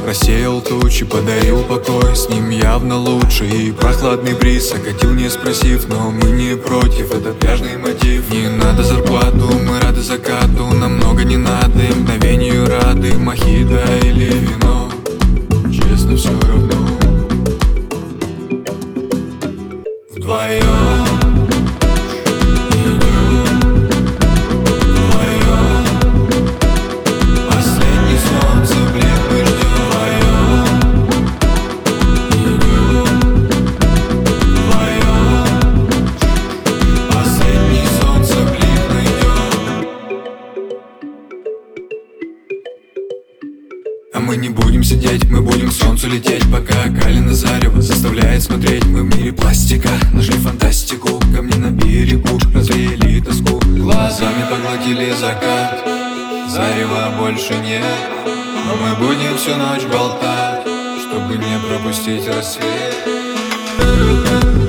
рассеял тучи, подарил покой. С ним явно лучше. И прохладный бриз окатил, не спросив. Но мы не против, это пляжный мотив. Не надо зарплату, мы рады закату. Нам много не надо, и мгновению рады. Мохито или вино, честно, все равно. Вдвоем а мы не будем сидеть, мы будем к солнцу лететь. Пока Калина зарево заставляет смотреть. Мы в мире пластика, нашли фантастику. Камни на берегу, развеяли тоску. Глазами поглотили закат, зарева больше нет. Но мы будем всю ночь болтать, чтобы не пропустить рассвет.